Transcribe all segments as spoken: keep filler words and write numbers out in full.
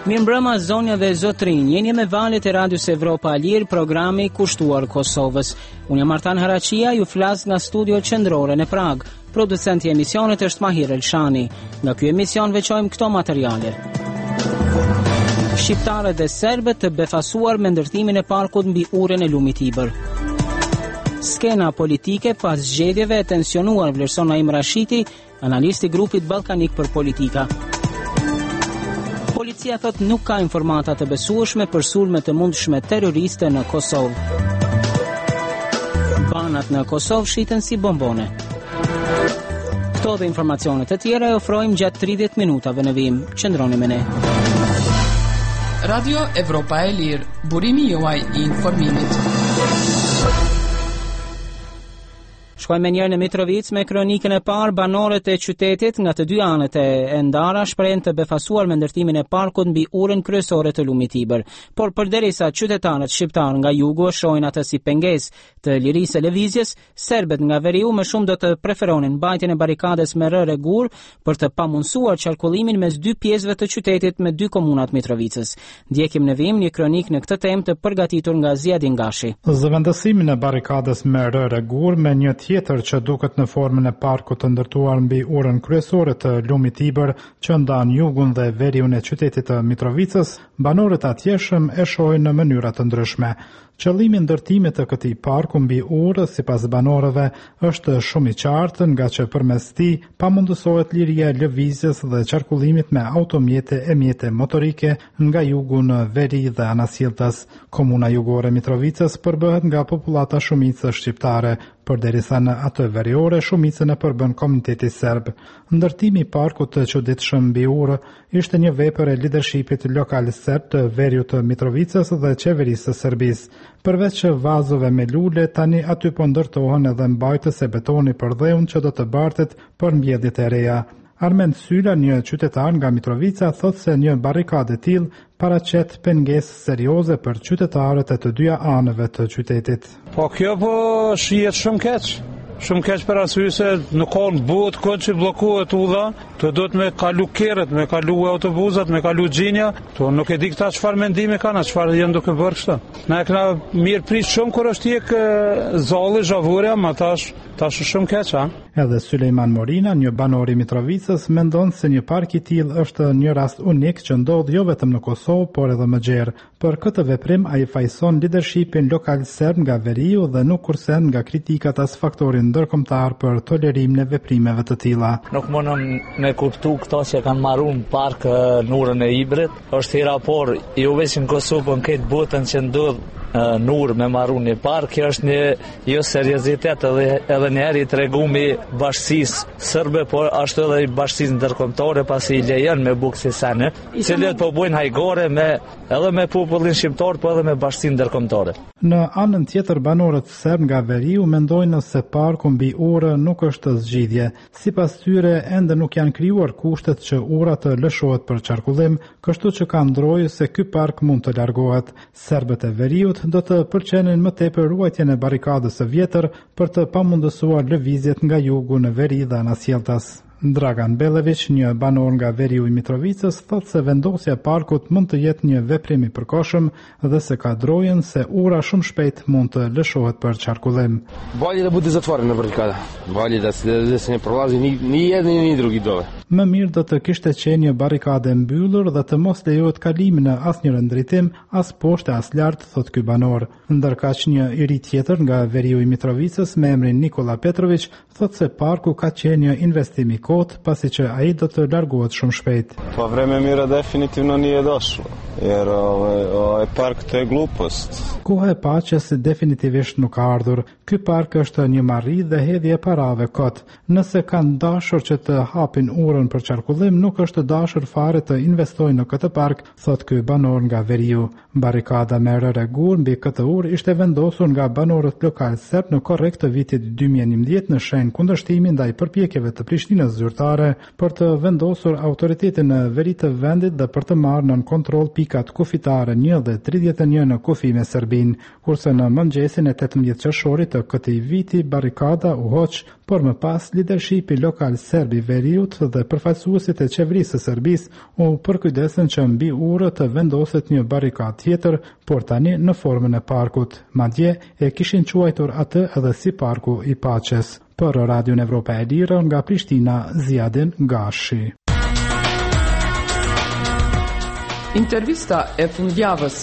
Mirëmbrëma zonja dhe zotrinj, jeni me valët e Radios Evropa Alir, programi kushtuar Kosovës. Unë jam Artan Haraqia, ju flas nga studio qendrore në Prag. Producenti i emisionit është Mahir Elshani. Nga ky emision veçojmë këto materiale. Shqiptarët dhe serbët të befasuar me ndërtimin e parkut mbi urën e lumit Ibër. Skena politike pas zgjedhjeve e tensionuar vlerëson Naim Rashiti, analist i grupit ballkanik për politika. Policia thot nuk ka informata të besueshme për sulme të mundshme terroriste në Kosovë. Banat në Kosovë shiten si bombone. Këto dhe informacionet e tjera e ofrojmë gjatë tridhjetë minutave në vim. Qëndroni me ne. Radio Evropa e Lirë, burimi juaj i informimit. Shkojmë me njerë në Mitrovic me kronikën e parë. Banorët e qytetit nga të dy anët e ndara shprehen të befasuar me ndërtimin e parkut mbi urën kryesore të lumit Ibër. Por përderisa qytetarët shqiptar nga jugu shohin atë si pengesë të lirisë së lëvizjes, serbët nga veriu më shumë do të preferonin mbajtjen e barikades me rrë gur për të pamundsuar qarkullimin mes dy pjesëve të qytetit me dy komunat Mitrovicës. Ndjekim në vim një kronik në këtë temë të përgatitur nga Ziadin Gashi. Zëvendësimin e barikades me rrë gur me një tjetër që duket në formën e parkut të ndërtuar mbi urën kryesore të lumit Ibër që ndan jugun dhe veriun e qytetit të Mitrovicës, banorët atjeshëm e shohin në mënyra të ndryshme. Qëllimi i ndërtimit të këtij parku mbi urë, sipas banorëve, është shumë i qartë, nga që përmes tij pamundësohet liria e lëvizjes dhe qarkullimit me automjete e mjete motorike nga jugu në veri dhe anasjelltas. Komuna jugore Mitrovicës përbëhet nga popullata shumicë shqiptare, përderisa në atë veriore shumicën e përbën komuniteti serb. Ndërtimi i parkut të çuditshëm mbi urë ishte një vepër e lidershipit lokal serb të veriut të Mitrovicës dhe qeverisë së Serbisë. Përveç vazove me lule, tani aty po ndërtohen edhe mbajtës e betoni për dheun që do të bartet për mbjedhjet e reja. Armend Syla, një qytetar nga Mitrovica, thot se një barikadë e tillë paraqet pengesë serioze për qytetarët e të dyja anëve të qytetit. Po kjo po shihet shumë keq. Shumë keq për arsye se nuk ka botë kod që bllokohet udha, to do të me kalu kerret, me kalu autobusat, me kalu xhinja, to nuk e di këta çfarë mendime kanë, çfarë janë duke bërë kështu. Na e kena mirë prish shumë kur është tek zalli zhavurja, ma tash tash shumë keq, ha. Edhe Sulejman Morina, një banor i Mitrovicës, mendon se një park i tillë është një rast unik që ndodh jo vetëm në Kosovë, por edhe më gjerë. Për këtë veprim ai fajson lidershipin lokal serb nga veriu dhe nuk kursen nga kritikat as faktorin ndërkombëtar për tolerimin e veprimeve të tilla. Nuk mundon me kuptu këto që kanë marrur park në urën e Ibrit. Është hera por jo vetëm në Kosovë, por në këtë botën që ndodh në urë me marrë një park, kjo është një jo seriozitet edhe, edhe njerë i tregumi bashkësisë sërbe, por ashtu edhe i bashkësisë ndërkombëtare pasi i lejon me bukë si sene, cilët po bojnë hajgore me, edhe me popullin shqiptar, po edhe me bashkësinë ndërkombëtare. Në anën tjetër, banorët serb nga veriu mendojnë se parku mbi urë nuk është zgjidhje. Sipas tyre, ende nuk janë krijuar kushtet që ura të lëshohet për qarkullim, kështu që ka ndrojë se ky park mund të largohet. Serbët e veriut do të përqenin më tepër ruajtjen e barikadës së vjetër për të pamundësuar lëvizjet nga jugu në veri dhe anasjelltas. Dragan Belević, një banor nga veriu i Mitrovicës, thot se vendosja e parkut mund të jetë një veprim i përkohshëm dhe se ka drojën se ura shumë shpejt mund të lëshohet për qarkullim. Bolje da bude zatvorena barikada. Bolje da se da se ne prolazi ni ni jedni ni drugi dole. Më mirë do të kishte qenë një barikade mbyllur dhe të mos lejohet kalimi në asnjë ndritim, as poshtë as lart, thot ky banor. Ndërkaq një i ri tjetër nga veriu i Mitrovicës me emrin Nikola Petrović thot se parku ka qenë një investim i kot, pasi që ai do të largohet shumë shpejt. Pa vreme mira definitivno nije došlo, jer ovaj, ovaj park to je glupost. Koha e paqes definitivisht nuk ka ardhur. Ky park është një marrë dhe hedhje parave kot. Nëse kanë dashur që të hapin urën për qarkullim, nuk është dashur fare të investojnë në këtë park, thot ky banor nga veriu. Barikada me rrë gur mbi këtë urë ishte vendosur nga banorët lokal serb në korrekt të vitit dy mijë e njëmbëdhjetë në shenjë kundërshtimi ndaj përpjekjeve të Prishtinës zyrtare për të vendosur autoritetin në veri të vendit dhe për të marrë nën kontroll pikat kufitare një dhe tridhjetë e një në kufi me Serbinë, kurse në mëngjesin e tetëmbëdhjetë qershorit të këtij viti barikada u hoq, por më pas lidershipi lokal serb i veriut dhe përfaqësuesit e qeverisë së Serbisë u përkujdesën që mbi urë të vendoset një barikadë tjetër, por tani në formën e parkut. Madje e kishin quajtur atë edhe si parku i paqes. Për Radion Evropa e Lirë nga Prishtina, Ziadin Gashi. Intervista e fundjavës.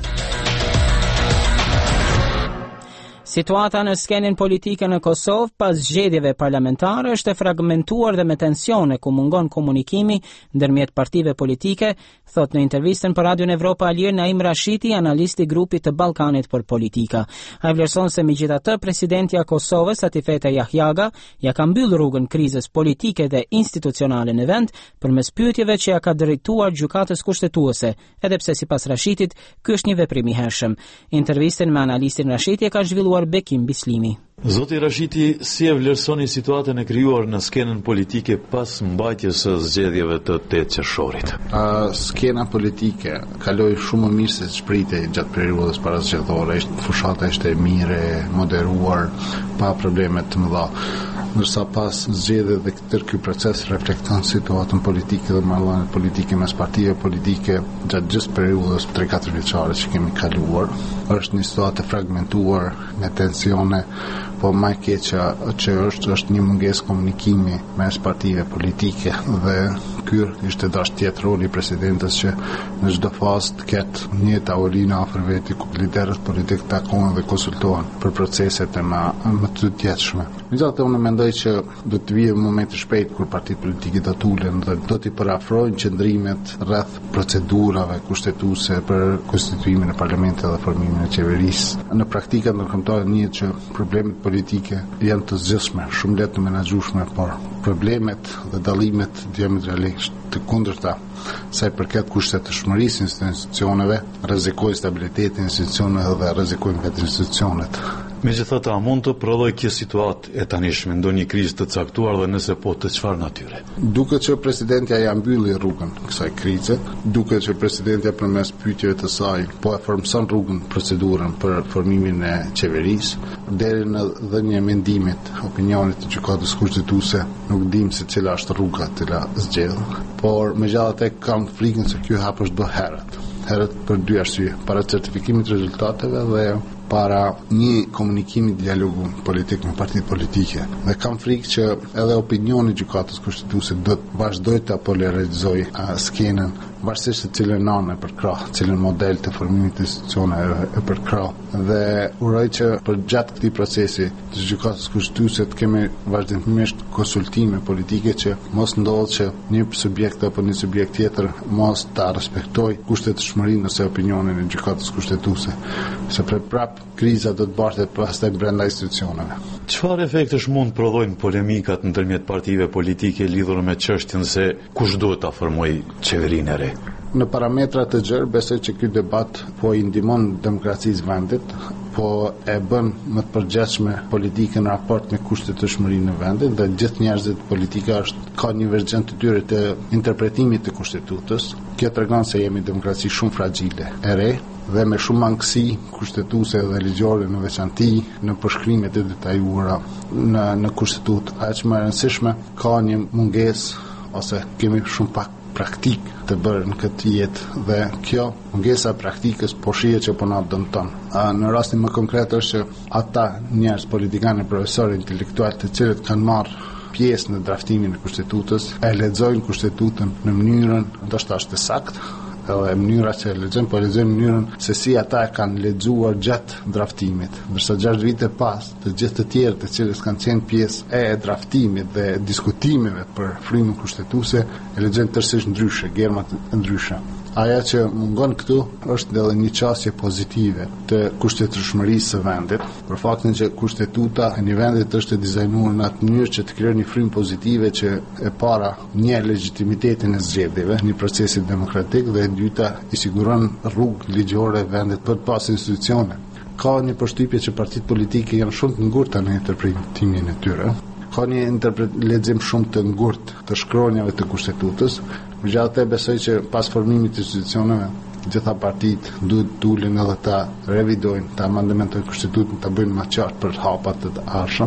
Situata në skenën politike në Kosovë pas zgjedhjeve parlamentare është e fragmentuar dhe me tensione ku mungon komunikimi ndërmjet partive politike, thot në intervistën për Radion Evropa e Lirë Naim Rashiti, analisti i grupit të Ballkanit për politika. Ai vlerëson se megjithatë presidentja e Kosovës, Atifete Jahjaga, ja ka mbyll rrugën krizës politike dhe institucionale në vend përmes pyetjeve që ja ka drejtuar gjykatës kushtetuese, edhe pse sipas Rashitit ky është një veprim i hershëm. Intervistën me analistin Rashiti e ka zhvilluar Bekim Bislimi. Zoti Rashiti, si e vlerësoni situatën e krijuar në skenën politike pas mbajtjes së zgjedhjeve të tetë qershorit? Uh, skena politike kaloi shumë më mirë se çpritej gjatë periudhës parazgjedhore. Fushata ishte e mirë, moderuar, pa probleme të mëdha. Ndërsa pas zgjedhjeve dhe këtë ky proces reflekton situatën politike dhe marrëdhëniet politike mes partive politike gjatë gjithë periudhës tre katër vjeçare që kemi kaluar. Është një situatë fragmentuar me tensione, po më e keqja që është është një mungesë komunikimi mes partive politike dhe ky ishte dash tjetër roli i presidentës që në çdo fazë të ketë një tavolinë afër veti ku liderët politik takohen dhe konsultohen për proceset e më më të tjetshme. Megjithatë unë mendoj që do të vijë moment i shpejt kur partitë politike do të ulen dhe do të parafrojnë qëndrimet rreth procedurave kushtetuese për konstituimin e parlamentit dhe formimin e qeverisë. Në praktikë ndërkombëtare njihet që problemet politike janë të zgjidhshme, shumë lehtë të menaxhueshme, por problemet dhe dallimet diametralisht të kundërta sa i përket kushtetshmërisë së institucioneve, rrezikojnë stabilitetin e institucioneve dhe rrezikojnë vetë institucionet. Megjithatë, a mund të prodhoj kjo situatë e tanishme ndonjë krizë të caktuar dhe nëse po të çfarë natyre? Duket që presidentja ja mbylli rrugën kësaj krize, duket që presidentja përmes pyetjeve të saj po e formson rrugën, procedurën për formimin e qeverisë, deri në dhënien e mendimit, opinionit të gjykatës kushtetuese, nuk dim se cila është rruga e cila zgjedh, por megjithatë kam frikën se ky hap është bë herët. Herët për dy arsye, para certifikimit të rezultateve dhe para një komunikimi dialogu politik me partitë politike. Dhe kam frikë që edhe opinioni i gjykatës kushtetuese do të vazhdojë të polarizojë skenën, varësisht se cilën anë e përkrah, cilën model të formimit të institucioneve e përkrah. Dhe uroj që për gjatë këtij procesi të gjykatës kushtetuese të kemi vazhdimisht konsultime politike që mos ndodhë që një subjekt apo një subjekt tjetër mos ta respektoj kushtetshmërinë ose opinionin e gjykatës kushtetuese. Sepse prap kriza do të bartet pastaj brenda institucioneve. Çfarë efektesh mund prodhojnë polemikat ndërmjet partive politike lidhur me çështjen se kush duhet ta formojë qeverinë e re? Në parametra të gjerë besoj që ky debat po i ndihmon demokracisë vendit, po e bën më të përgjithshme politikën në raport me kushtet të shmërinë në vendit dhe gjithë njerëzit politika është ka një version të tyre të interpretimit të kushtetutës. Kjo tregon se jemi demokraci shumë fragjile, e re dhe me shumë mangësi kushtetuese dhe ligjore në veçanti në përshkrimet e detajuara në në kushtetutë. Aq më e rëndësishme ka një mungesë ose kemi shumë pak praktik të bërë në këtë jetë dhe kjo mungesa e praktikës po shihet që po na dëmton. Në rastin më konkret është që ata njerëz politikanë, profesorë, intelektualë të cilët kanë marrë pjesë në draftimin e kushtetutës e lexojnë kushtetutën në mënyrën ndoshta është e saktë, edhe mënyra që e lexojnë, po lexojnë mënyrën se si ata e kanë lexuar gjatë draftimit. Ndërsa gjashtë vite pas, të gjithë të tjerë të cilës kanë qenë pjesë e draftimit dhe diskutimeve për frymën kushtetuese e lexojnë tërësisht ndryshe, gjerma ndryshe. Aja që mungon këtu është edhe një qasje pozitive të kushtetshmërisë së vendit, për faktin që kushtetuta e një vendit është e dizajnuar në atë mënyrë që të krijon një frymë pozitive që e para një legitimitetin e zgjedhjeve, një procesi demokratik dhe e dyta i siguron rrugë ligjore vendit për të pasur institucione. Ka një përshtypje që partitë politike janë shumë të ngurta në interpretimin e tyre. Ka një interpret lexim shumë të ngurtë të shkronjave të kushtetutës. Megjithatë besoj që pas formimit të institucioneve gjitha partitë duhet të ulen edhe ta revidojnë, ta amendamentojnë kushtetutën, ta bëjnë më qartë për hapat të ardhshëm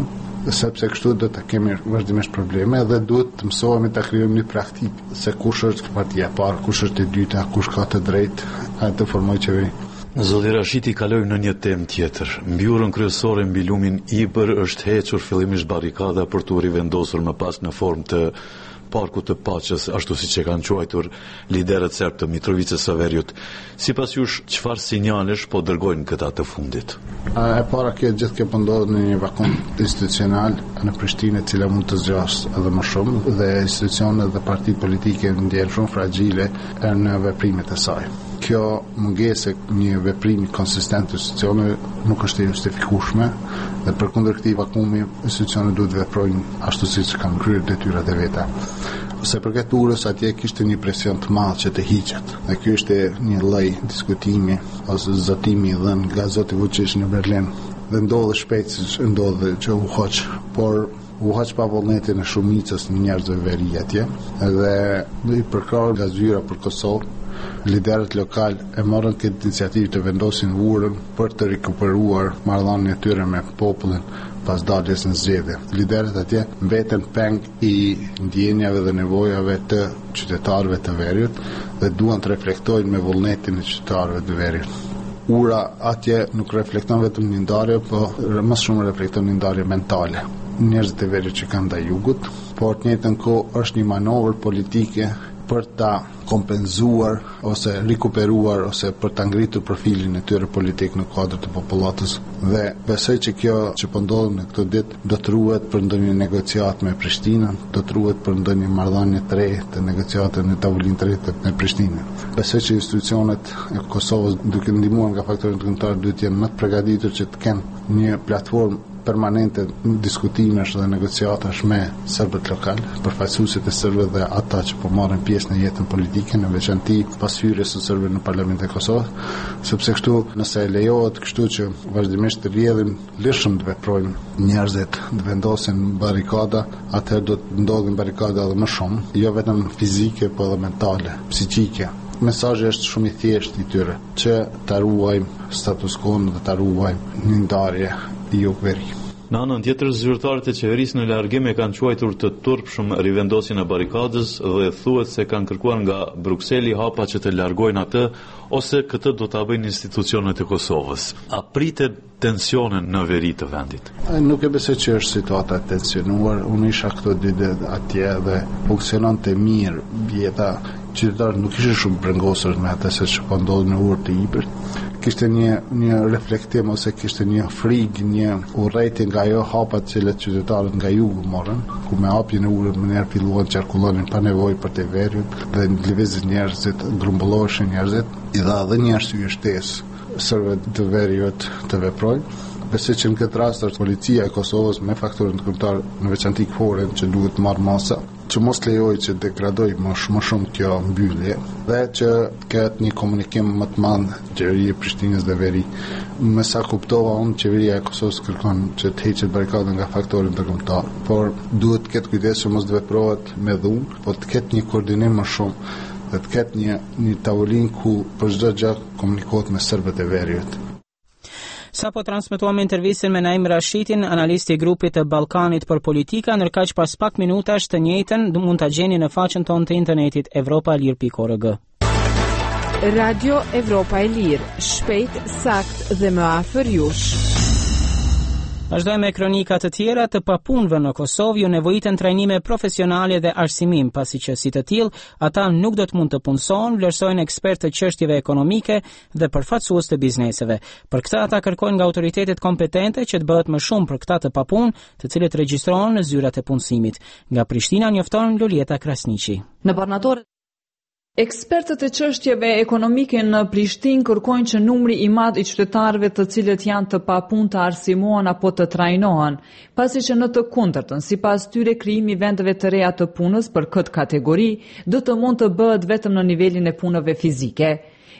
sepse kështu do të kemi vazhdimisht probleme dhe duhet të mësohemi ta krijojmë një praktikë se kush është partia e parë, kush është e dyta, kush ka të drejtë a të formojë qeveri. Zoti Rashiti, kaloj në një temë tjetër. Mbylljen kryesore mbi lumin Ibër është hequr fillimisht barrikada për të rivendosur më pas në formë të Parku të Paqës, ashtu siç e kanë quajtur liderët serb të Mitrovicës së Veriut. Sipas jush, çfarë sinjalesh po dërgojnë këta të fundit? E para kjo gjithë kjo po ndodhet në një vakum institucional në Prishtinë, e cila mund të zgjasë edhe më shumë dhe institucionet dhe partitë politike ndjen shumë fragjile në veprimet e saj. Kjo mungesë një veprimi konsistent të institucioneve nuk është e justifikueshme dhe përkundër këtij vakumi institucionet duhet të veprojnë ashtu siç kanë kryer detyrat e veta. Se përket urës, atje kishte një presion të madh që të hiqet. Dhe ky ishte një lloj diskutimi ose zotimi dhënë nga zoti Vučić në Berlin. Dhe ndodhi shpejt siç ndodhi që u hoq, por u hoq pa vullnetin e shumicës në njerëzve veri atje. Dhe i përkrahur nga zyra për Kosovë, liderët lokal e morën këtë iniciativë të vendosin urën për të rikuperuar marrëdhënien e tyre me popullin pas daljes në zgjedhje. Liderët atje mbeten peng i ndjenjave dhe nevojave të qytetarëve të Veriut dhe duan të reflektojnë me vullnetin e qytetarëve të Veriut. Ura atje nuk reflekton vetëm një ndarje, po më shumë reflekton një ndarje mentale. Njerëzit e Veriut që kanë ndaj jugut, por të njëjtën kohë është një manovër politike për ta kompenzuar ose rikuperuar ose për ta ngritur profilin e tyre politik në kuadër të popullatës. Dhe besoj që kjo që po ndodh në këtë ditë do të ruhet për ndonjë negociat me Prishtinën, do të ruhet për ndonjë marrëdhënie të re të negociate në tavolinë të re me Prishtinën. Besoj që institucionet e Kosovës, duke ndihmuar nga faktorët ndërkombëtar, duhet të jenë më të përgatitur që të kenë një platformë permanente diskutimesh dhe negociatash me serbët lokal, përfaqësuesit e serbëve dhe ata që po marrin pjesë në jetën politike, në veçanti pas hyrjes së serbëve në Parlamentin e Kosovës, sepse kështu nëse e lejohet kështu që vazhdimisht të rrjedhin lëshëm të veprojnë njerëzit, të vendosin barrikada, atëherë do të ndodhin barrikada edhe më shumë, jo vetëm fizike, po edhe mentale, psiqike. Mesazhi është shumë i thjeshtë i tyre, që ta ruajmë status quo-n dhe ta ruajmë një ndarje jo veri. Në anën tjetër, zyrtarët e qeverisë në largim e kanë quajtur të turpshëm rivendosjen e barrikadës dhe thuhet se kanë kërkuar nga Brukseli hapa që të largojnë atë ose këtë do ta bëjnë institucionet e Kosovës. A pritet tensione në veri të vendit? Nuk e besoj që është situata e tensionuar. Unë isha këto ditë atje dhe funksiononte mirë jeta. Qytetarët nuk ishin shumë brengosur me atë se ç'po ndodhi në urë të Ibrit. Kishte një një reflektim ose kishte një frikë, një urrëtie nga ajo hapa të cilat qytetarët nga jugu morën, ku me hapjen e urës më njëherë filluan qarkullonin pa nevojë për të verjut dhe lëvizin njerëzit, grumbulloheshin njerëzit, i dha edhe një arsye shtesë serbëve të Veriut të veprojnë. Besoj që në këtë rast është policia e Kosovës me faktorën ndërkombëtar, në veçanti KFOR-in, që duhet marrë masa, që mos lejoj që degradoj më shumë, më shumë kjo mbyllje dhe që ketë një komunikim më të madh qeveria e Prishtinës dhe veri. Me sa kuptova unë, qeveria e Kosovës kërkon që të heqet barrikadën nga faktorët ndërkombëtar, por duhet të ketë kujdes që mos të veprohet me dhunë, por të ketë një koordinim më shumë dhe të ketë një një tavolinë ku për çdo gjë komunikohet me serbët e Veriut. Sa po transmetuam intervistën me Naim Rashitin, analisti i grupit të Ballkanit për politika, ndërkaq pas pak minutash të njëjtën mund ta gjeni në faqen tonë të internetit evropalir pikë org. Radio Evropa e Lirë, shpejt, sakt dhe më afër jush. Vazhdojmë me kronika të tjera të papunëve në Kosovë, ju nevojiten trajnime profesionale dhe arsimim, pasi që si të tillë ata nuk do të mund të punësohen, vlerësojnë ekspertë të çështjeve ekonomike dhe përfaqësues të bizneseve. Për këtë ata kërkojnë nga autoritetet kompetente që të bëhet më shumë për këta të papunë, të cilët regjistrohen në zyrat e punësimit. Nga Prishtina njofton Lulieta Krasniqi. Në Barnatore Ekspertët e çështjeve ekonomike në Prishtinë kërkojnë që numri i madh i qytetarëve të cilët janë të papunë të arsimohen apo të trajnohen, pasi që në të kundërtën, sipas tyre krijimi i vendeve të reja të punës për këtë kategori do të mund të bëhet vetëm në nivelin e punëve fizike.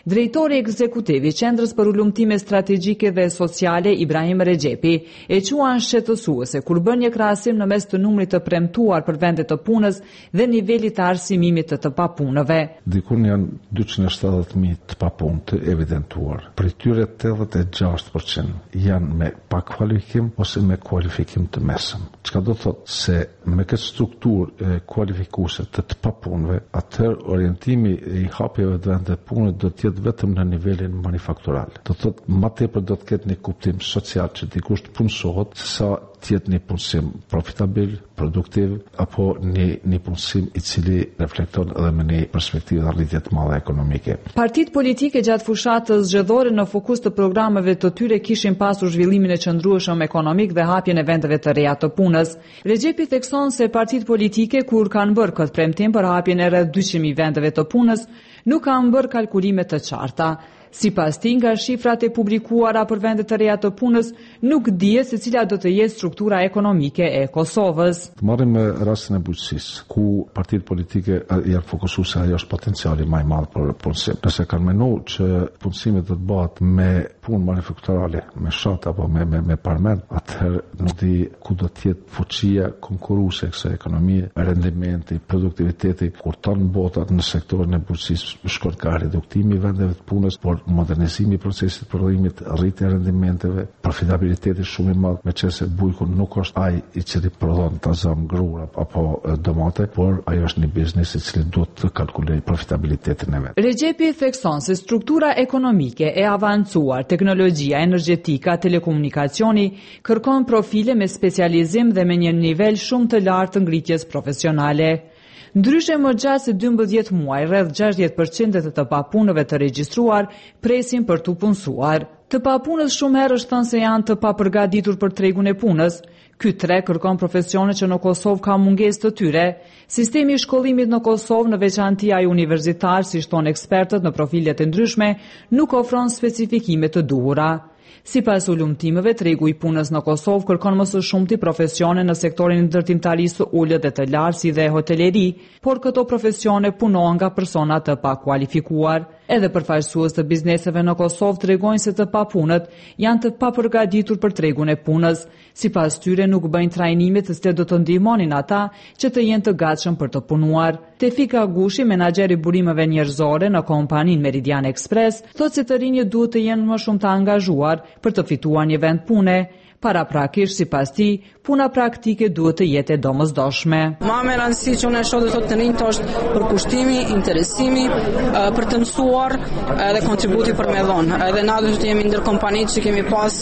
Drejtori ekzekutiv i Qendrës për Ulumtime Strategjike dhe Sociale Ibrahim Rexhepi e quan shqetësuese kur bën një krahasim në mes të numrit të premtuar për vende të punës dhe nivelit të arsimimit të të papunëve. Dikun janë dyqind e shtatëdhjetë mijë të papunë të evidentuar. Për tyre tetëdhjetë e gjashtë përqind janë me pakualifikim ose me kualifikim të mesëm. Çka do thotë se me këtë strukturë kualifikuese të të papunëve, atëherë orientimi i hapjeve të vendeve pune do të jetë vetëm në nivelin manufaktural. Do thotë më tepër do të ketë një kuptim social që dikush të punësohet sa të jetë një punësim profitabil, produktiv apo një një punësim i cili reflekton edhe me një perspektivë dhe arritje të madhe ekonomike. Partitë politike gjatë fushatës zgjedhore në fokus të programeve të tyre kishin pasur zhvillimin e qëndrueshëm ekonomik dhe hapjen e vendeve të reja të punës. Rexhepi thekson se partitë politike kur kanë bërë këtë premtim për hapjen e rreth dyqind mijë vendeve të punës, nuk kanë bërë kalkulime të qarta. Sipas tij, nga shifrat e publikuara për vende të reja të punës, nuk dihet se cila do të jetë struktura ekonomike e Kosovës. Të marrim me rastin e bujqësisë, ku partitë politike janë fokusuar se ajo është potenciali më i madh për punësim. Nëse kanë menuar që punësimi do të bëhet me punë manufakturale, me shat apo me me, me parmen, atëherë nuk di ku do të jetë fuqia konkurruese e kësaj ekonomie, rendimenti, produktiviteti, kur tonë botat në sektorin e bujqësisë shkon ka reduktimi i vendeve të punës, por modernizimi i procesit të prodhimit, rritja e rendimenteve, profitabiliteti shumë i madh, meqense bujku nuk është ai i cili prodhon tazam grua apo domate, por ajo është një biznes i cili duhet të kalkulojë profitabilitetin e vet. Rexhepi thekson se struktura ekonomike e avancuar, teknologjia energjetika, telekomunikacioni kërkon profile me specializim dhe me një nivel shumë të lartë të ngritjes profesionale. Ndryshe më gjatë se dymbëdhjetë muaj, rreth gjashtëdhjetë përqind të të papunëve të regjistruar presin për të punësuar. Të papunës shumë herë është thënë se janë të papërgatitur për tregun e punës. Ky treg kërkon profesione që në Kosovë ka mungesë të tyre. Sistemi i shkollimit në Kosovë, në veçanti ai universitar, si thonë ekspertët në profilet e ndryshme, nuk ofron specifikime të duhura. Sipas ulumtimeve, tregu i punës në Kosovë kërkon më së shumti profesione në sektorin e ndërtimtarisë së ulët dhe të lartë si dhe hoteleri, por këto profesione punohen nga persona të pakualifikuar. Edhe përfaqësues të bizneseve në Kosovë tregojnë se të papunët janë të papërgatitur për tregun e punës. Sipas tyre nuk bëjnë trajnime të cilat do të ndihmonin ata që të jenë të gatshëm për të punuar. Tefika Gushi, menaxher i burimeve njerëzore në kompaninë Meridian Express, thotë se të rinjët duhet të jenë më shumë të angazhuar për të fituar një vend pune. Paraprakisht, sipas tij, puna praktike duhet të jetë e domosdoshme. Më me rëndësi që unë e shoh të të rinjt është përkushtimi, interesimi për të mësuar edhe kontributi për me dhonë. Edhe na do të jemi ndër kompanitë që kemi pas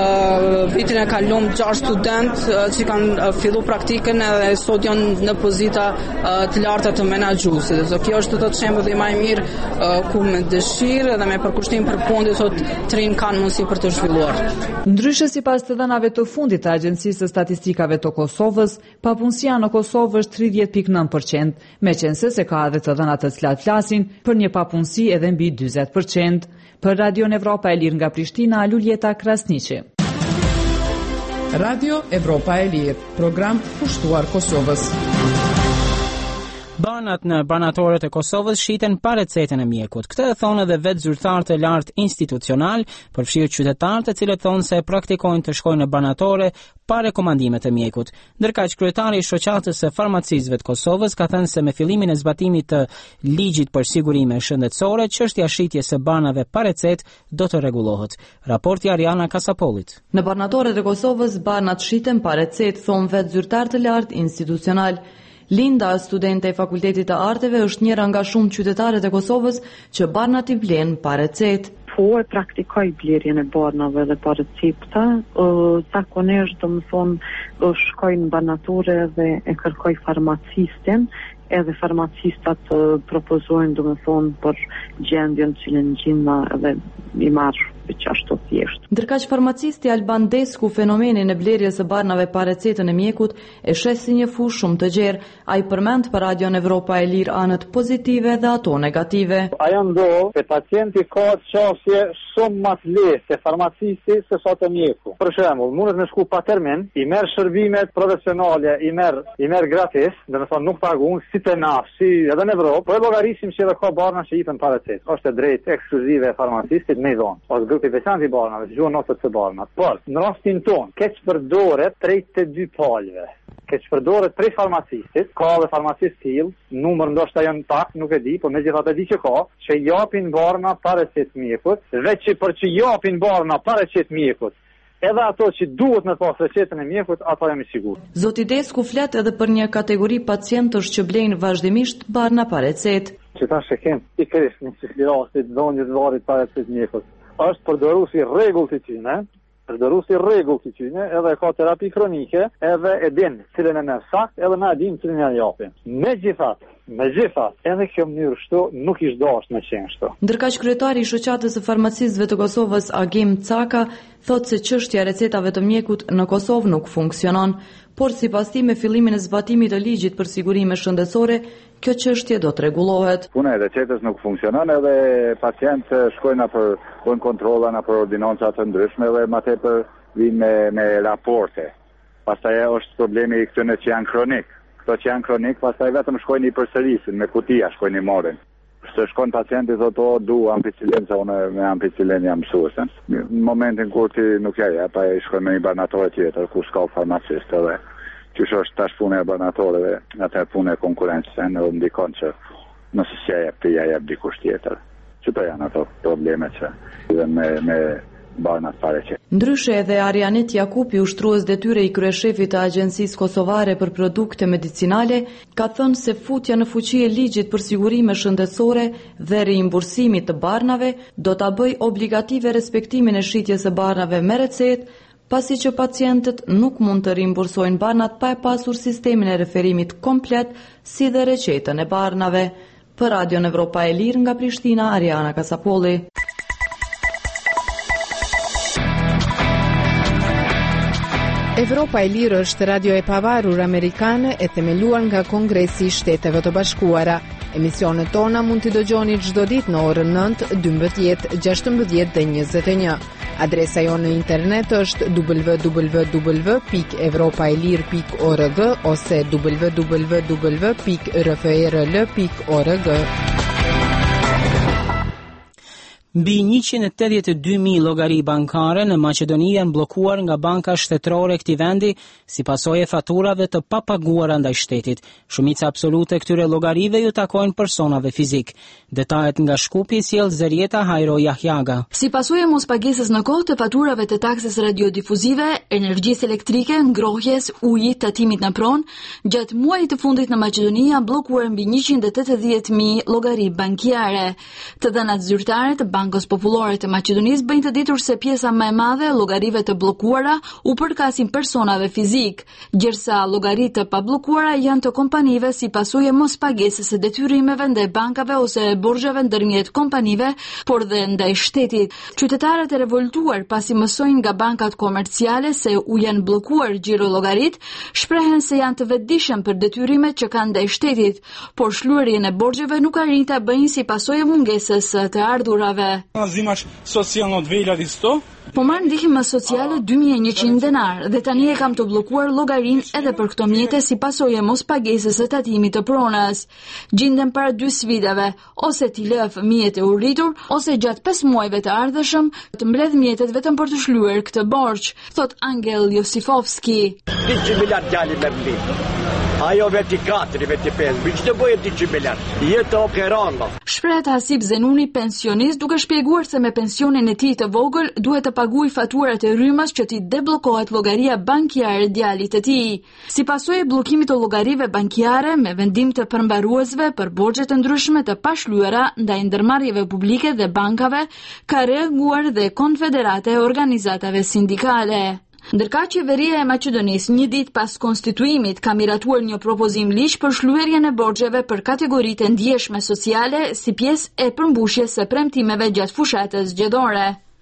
vitin e kaluar gjashtë studentë që kanë filluar praktikën edhe sot janë në pozita të larta të menaxhuesit. Kjo është të shembulli më i mirë ku me dëshirë dhe me përkushtim për punë të rinj kanë mundësi për të zhvilluar. Ndryshe sipas të dhënave të fundit të Agjencisë së Statistikave të Kosovës, papunësia në Kosovë është tridhjetë pikë nëntë përqind, meqense se ka edhe të dhëna të cilat flasin për një papunësi edhe mbi dyzet përqind. Për Radio Evropa e Lirë nga Prishtina, Luljeta Krasniqi. Radio Evropa e Lirë, program pushtuar Kosovës. Banat në banatorët e Kosovës shiten pa recetën e mjekut. Këtë e thonë edhe vetë zyrtarët e lartë institucional, përfshirë qytetarët e cilët thonë se praktikojnë të shkojnë në banatore pa rekomandimet e mjekut. Ndërkaq kryetari i shoqatës së farmacistëve të Kosovës ka thënë se me fillimin e zbatimit të ligjit për sigurime shëndetësore, çështja shitjes së banave pa recetë do të rregullohet. Raporti Ariana Kasapolit. Në banatorët e Kosovës banat shiten pa recetë, thonë vetë zyrtarët e lartë institucional. Linda, studente e Fakultetit të Arteve, është njëra nga shumë qytetarët e Kosovës që banat i blenë pa recetë. Po e praktikoj blerjen e banave dhe pa recepta, zakonisht do më thonë shkoj në banatore dhe e kërkoj farmacistin, edhe farmacistat propozojnë do më thonë për gjendjen cilën gjinda edhe i marrë është që ashtu thjesht. Ndërkaq farmacisti Alban Desku fenomenin e blerjes së barnave pa recetën e mjekut e sheh si një fushë shumë të gjerë. Ai përmend për Radion Evropa e Lirë anët pozitive dhe ato negative. Ajo ndodh se pacienti ka çështje shumë më të lehtë se farmacisti se sa të mjeku. Për shembull, mundet me shku pa termin, i merr shërbimet profesionale, i merr i merr gratis, do të thonë nuk paguon si te na, si edhe në Evropë, po e llogarisim se edhe ka barna që jepën pa recetë. Është e drejtë ekskluzive e farmacistit me dhon. Ose grupi veçantë i barnave, dëgjuan notat të barnat. Por në rastin ton, keq përdoret drejt të dy palëve. Keq përdoret prej farmacistit, ka dhe farmacist tillë, numër ndoshta janë pak, nuk e di, por megjithatë di që ka, që japin barna pa recetë mjekut, dhe që për që japin barna pa recetë mjekut, edhe ato që duhet me pas recetën e mjekut, ato jam i sigurt. Zoti Desku flet edhe për një kategori pacientësh që blejnë vazhdimisht barna pa recetë. Që tash e kem i kresh një çiftirastit dhonjës varit pa recetë mjekut. Është përdoruesi rregull të tyne, përdoruesi rregull të tyne, edhe ka terapi kronike, edhe e din cilën e merr sakt, edhe na e dim cilën ja japin. Megjithatë, megjithatë, edhe kjo mënyrë shto nuk ish dashur me qenë shto. Ndërkaq kryetari i shoqatës së farmacistëve të Kosovës Agim Caka thotë se çështja e recetave të mjekut në Kosovë nuk funksionon, por sipas tij me fillimin e zbatimit të ligjit për sigurime shëndetësore, kjo çështje do të rregullohet. Puna e recetës nuk funksionon edhe pacientë shkojnë për bën kontrolla në për ordinanca të ndryshme dhe më tepër vinë me, me raporte. Pastaj është problemi i këtyre që janë kronik. Këto që janë kronik, pastaj vetëm shkojnë i përsërisin me kutia, shkojnë i morin. Se shkon pacienti thotë o du ampicilin, se unë me ampicilin jam mësuesen. Në momentin kur ti nuk ja jep, ai shkon me një barnatore tjetër ku s'ka farmacist edhe që është tash punë e barnatoreve, atë punë e konkurrencës në ndikon që nëse s'ja jep ti ja jep dikush tjetër. Çto janë ato probleme që janë me me barnat pare që. Ndryshe edhe Arianit Jakupi, ushtrues detyre i kryeshefit të Agjencisë Kosovare për Produkte Medicinale, ka thënë se futja në fuqi e ligjit për sigurime shëndetësore dhe reimbursimit të barnave do ta bëjë obligative respektimin e shitjes së barnave me recetë, pasi që pacientët nuk mund të reimbursojnë barnat pa e pasur sistemin e referimit komplet si dhe recetën e barnave. Për Radion Evropa e Lirë nga Prishtina, Ariana Kasapolli. Evropa e Lirë është radio e pavarur amerikane e themeluar nga Kongresi i Shteteve të Bashkuara. Emisionet tona mund t'i dëgjoni çdo ditë në orën nëntë, dymbëdhjetë, gjashtëmbëdhjetë dhe njëzet e një. Adresa jonë në internet është w w w pikë evropaelir pikë org ose w w w pikë r f r l pikë org. Mbi njëqind e tetëdhjetë e dy mijë llogari bankare në Maqedoni janë bllokuar nga banka shtetërore e këtij vendi si pasojë e faturave të papaguara ndaj shtetit. Shumica absolute e këtyre llogarive ju takojnë personave fizik. Detajet nga Shkupi sjell Zerieta Hajro Jahjaga. Si pasojë e mospagesës në kohë të faturave të taksës radiodifuzive, energjisë elektrike, ngrohjes, ujit, tatimit në pronë, gjatë muajit të fundit në Maqedoni janë bllokuar mbi njëqind e tetëdhjetë mijë llogari bankare. Të dhënat zyrtare të Bankës Popullore të Maqedonisë bëjnë të ditur se pjesa më e madhe e llogarive të bllokuara u përkasin personave fizik, gjërsa llogaritë të pabllokuara janë të kompanive si pasojë e mospagesës së detyrimeve ndaj bankave ose borxheve ndërmjet kompanive, por dhe ndaj shtetit. Qytetarët e revoltuar pasi mësojnë nga bankat komerciale se u janë bllokuar xhiro llogarit, shprehen se janë të vetëdijshëm për detyrimet që kanë ndaj shtetit, por shlyerjen e borxheve nuk arrin ta bëjnë si pasojë e mungesës të ardhurave. Zimash socijalno dve hiljade i sto. Po marr ndihmë sociale dy mijë e njëqind denar dhe tani e kam të bllokuar llogarin edhe për këto mjete si pasojë e mospagesës së tatimit të pronës. Gjindem para dy sfidave, ose t'i lë fëmijët e urritur, ose gjatë pesë muajve të ardhshëm të mbledh mjetet vetëm për të shlyer këtë borxh, thot Angel Josifovski. dyqind miliard djalë me mbledh. Ajo veti katër, veti pesë, bëj çdo bëhet dyqind miliard. Jetë okeranda. Shprehet Hasip Zenuni, pensionist, duke shpjeguar se me pensionin e tij të vogël duhet të paguajë faturat e rrymas që t'i debllokohet llogaria bankare e djalit të tij. Si pasojë e bllokimit të llogarive bankare me vendim të përmbaruesve për borxhe të ndryshme të pashlyera ndaj ndërmarrjeve publike dhe bankave, ka reaguar dhe Konfederata e Organizatave Sindikale. Ndërka qeveria e Maqedonisë një ditë pas konstituimit ka miratuar një propozim ligj për shlyerjen e borxheve për kategoritë e ndjeshme sociale si pjesë e përmbushjes së premtimeve gjatë fushatës zgjedhore.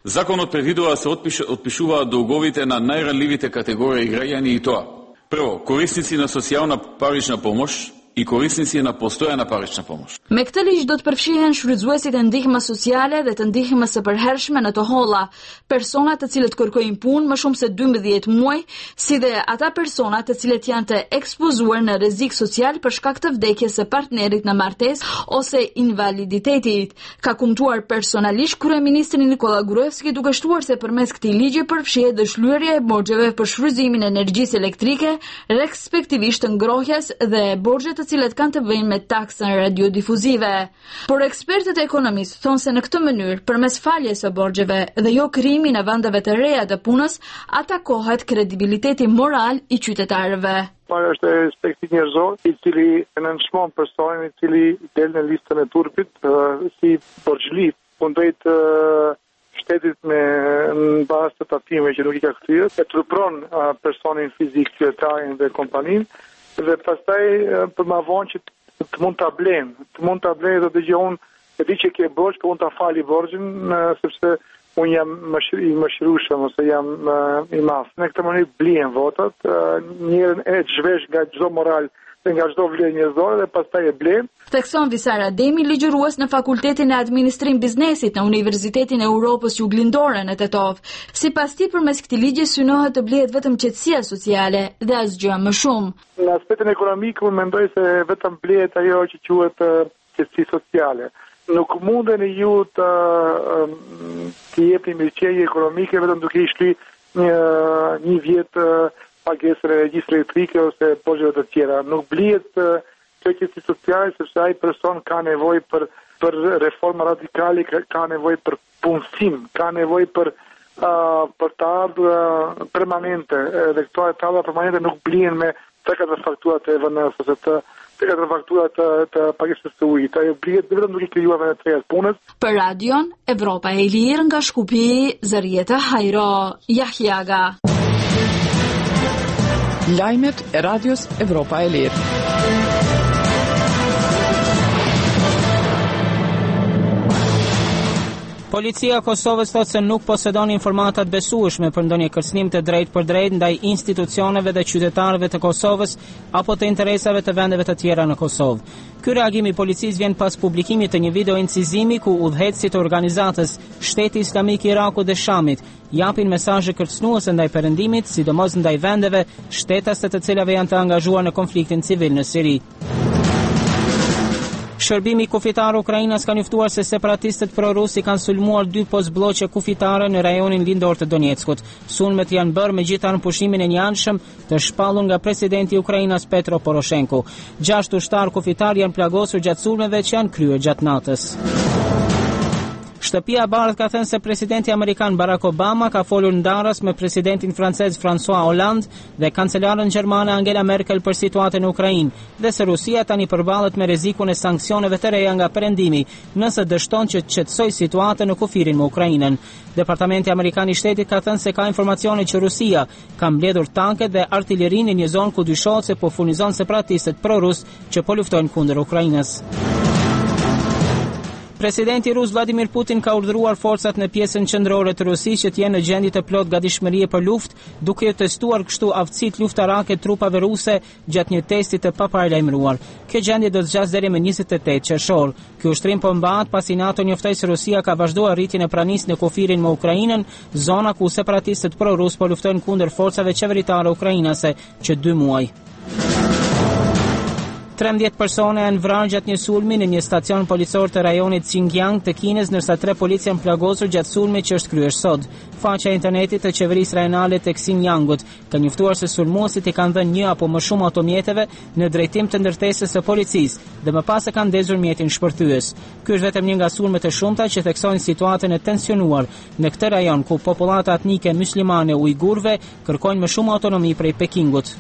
Законот предвидува да се отпишуваат долговите на најранливите категории граѓани и тоа: прво, корисници на социјална парична помош и корисници на постојана парична помош. Me këtë ligj do të përfshihen shfrytëzuesit e ndihmës sociale dhe të ndihmës së përhershme në të holla, persona të cilët kërkojnë punë më shumë se dymbëdhjetë muaj, si dhe ata persona të cilët janë të ekspozuar në rrezik social për shkak të vdekjes së partnerit në martesë ose invaliditetit, ka kumtuar personalisht kryeministri Nikola Gruevski, duke shtuar se përmes këtij ligji përfshihet dëshlyerja e borxheve për shfrytëzimin e energjisë elektrike, respektivisht të ngrohjes dhe borxhet të cilat kanë të bëjnë me taksën radiodifuzive. Por ekspertët ekonomistë thonë se në këtë mënyrë, përmes faljes së borxheve dhe jo krijimin e vendeve të reja të punës, atakohet kredibiliteti moral i qytetarëve. Para është aspekti njerëzor, i cili nënshmon personin i cili del në listën e turpit uh, si borxhli kundrejt uh, shtetit me në bazë të tatimeve që nuk i ka kthyer, e trupron uh, personin fizik, qytetarin dhe kompaninë, dhe pastaj për ma vonë që të mund ta blen, të mund ta blen dhe dëgjoj unë e di që ke borxh, po unë ta fali borxhin sepse unë jam i mëshirueshëm ose jam i madh. Në këtë mënyrë blihen votat, njërin e zhvesh nga çdo moral dhe nga çdo vlerë njerëzore dhe pastaj e blen. Thekson Visar Ademi, ligjërues në Fakultetin e Administrim Biznesit në Universitetin e Europës Juglindore në Tetov. Sipas tij, përmes këtij ligji synohet të blihet vetëm qetësia sociale dhe asgjë më shumë. Në aspektin ekonomik, unë mendoj se vetëm blihet ajo që quhet qetësi sociale. Nuk mundeni ju të të jepni mirëqenie ekonomike vetëm duke i shly një një vit pagesën e energjisë elektrike ose borxheve të tjera. Nuk blihet kjo qetësi sociale sepse ai person ka nevojë për për reforma radikale, ka nevojë për punësim, ka nevojë për uh, për të ardhur uh, permanente. Dhe këto ardha permanente nuk blihen me tek ato fakturat e vënës ose të tek ato fakturat të, të pagesës së ujit. Ajo blihet vetëm duke krijuar vende të reja të punës. Për Radion Evropa e Lirë nga Shkupi, Zarieta Hajro, Jahjaga. Lajmet e Radios Evropa e Lirë. Policia e Kosovës thotë se nuk posedon informata të besueshme për ndonjë kërcënim të drejtë për drejtë ndaj institucioneve dhe qytetarëve të Kosovës apo të interesave të vendeve të tjera në Kosovë. Ky reagim i policisë vjen pas publikimit të një video incizimi ku udhëheqësit të organizatës Shteti Islamik i Irakut dhe Shamit japin mesazhe kërcënuese ndaj perëndimit, sidomos ndaj vendeve shtetaste të cilave janë të angazhuar në konfliktin civil në Siri. Shërbimi kufitar Ukrainas ka njoftuar se separatistët pro-rusi kanë sulmuar dy pozbloqe kufitare në rajonin lindor të Donetskut. Sulmet janë bërë megjithatë pushimin e një anshëm të shpallur nga presidenti i Ukrainas Petro Poroshenko. Gjashtë ushtar kufitar janë plagosur gjatë sulmeve që janë kryer gjatë natës. Shtëpia e Bardhë ka thënë se presidenti amerikan Barack Obama ka folur ndarës me presidentin francez François Hollande dhe kancelaren gjermane Angela Merkel për situatën në Ukrainë dhe se Rusia tani përballet me rrezikun e sanksioneve të reja nga perëndimi nëse dështon që të qetësojë situatën në kufirin me Ukrainën. Departamenti amerikan i shtetit ka thënë se ka informacione që Rusia ka mbledhur tanket dhe artillerinë në një zonë ku dyshohet se po furnizon separatistët pro-rus që po luftojnë kundër Ukrainës. Presidenti rus Vladimir Putin ka urdhëruar forcat në pjesën qendrore të Rusisë që të jenë në gjendje të plot gatishmërie për luftë, duke testuar kështu aftësitë luftarake të trupave ruse gjatë një testi të paparalajmëruar. Kjo gjendje do të zgjasë deri më njëzet e tetë qershor. Ky ushtrim po mbahet pasi NATO njoftoi se Rusia ka vazhduar rritjen e pranisë në kufirin me Ukrainën, zona ku separatistët pro-rus po luftojnë kundër forcave qeveritare ukrainase që dy muaj. trembëdhjetë persona janë vrarë gjatë një sulmi në një stacion policor të rajonit Xinjiang të Kinës, ndërsa tre policia janë plagosur gjatë sulmit që është kryer sot. Faqja e internetit të qeverisë rajonale të Xinjiangut ka njoftuar se sulmuesit i kanë dhënë një apo më shumë automjeteve në drejtim të ndërtesës së policisë dhe më pas e kanë ndezur mjetin shpërthyes. Ky është vetëm një nga sulmet e shumta që theksojnë situatën e tensionuar në këtë rajon ku popullata etnike muslimane ujgurve kërkojnë më shumë autonomi prej Pekingut.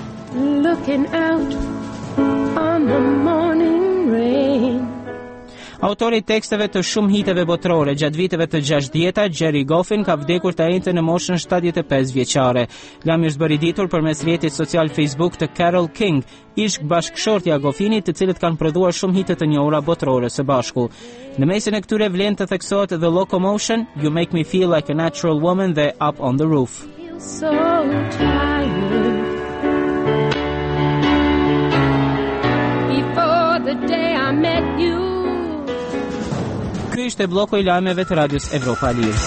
Looking out on the morning rain. Autori i teksteve të shumë hiteve botërore gjatë viteve të gjashtëdhjetë, Jerry Goffin ka vdekur të enjtë në moshën shtatëdhjetë e pesë vjeçare. Lajmi është bërë përmes rrjetit social Facebook të Carole King, ish bashkëshortja e Goffinit, të cilët kanë prodhuar shumë hite të njohura botërore së bashku. Në mesin e këtyre vlen të theksohet The Locomotion, You Make Me Feel Like a Natural Woman dhe Up on the Roof. So tired before the day I met you. Ky ishte bloku i lajmeve të Radios Evropa Lirë.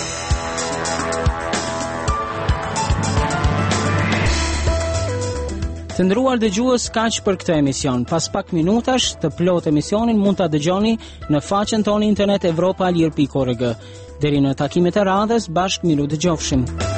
Të ndruar dëgjues, kaq për këtë emision. Pas pak minutash të plot emisionin mund ta dëgjoni në faqen tonë internet evropalirë pikë org. Deri në takimet e radhës, bashkë miru dëgjofshim.